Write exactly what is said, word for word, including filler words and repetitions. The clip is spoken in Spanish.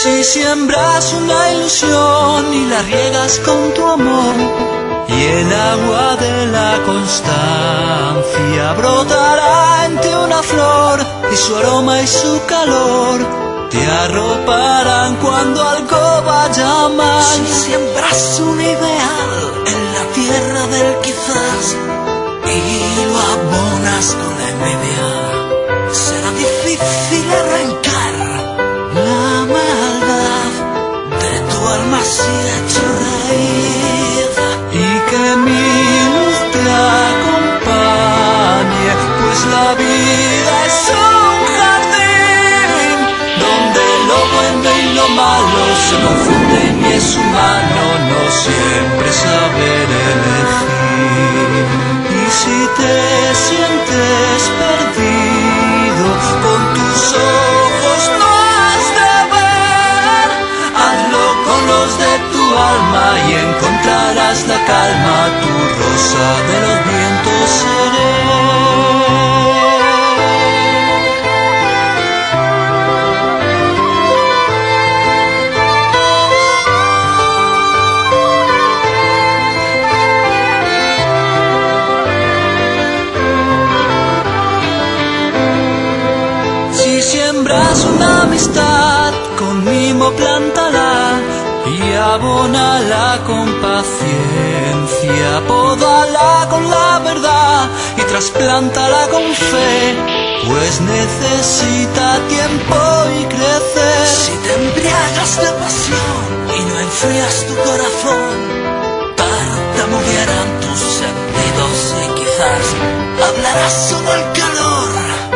Si siembras una ilusión y la riegas con tu amor, y el agua de la constancia brotará en ti una flor, y su aroma y su calor te arroparán cuando algo vaya mal. Si siembras un ideal en la tierra del quizás y lo abonas con la envidia, será difícil arrancar la maldad de tu alma si hecho raíz. Y que mi luz te acompañe, pues la vida es un jardín donde lo bueno y lo malo se confunden y es humano no siempre saber elegir. Y si te sientes perdido, con tus ojos no has de ver, hazlo con los de tu alma y encontrarás la calma, tu rosa de los vientos seré. Si siembras una amistad, con mimo plántala y abónala con paciencia, pódala con la verdad y trasplántala con fe, pues necesita tiempo y crecer. Si te embriagas de pasión y no enfrías tu corazón, tartamudearán tus sentidos y quizás hablarás solo el calor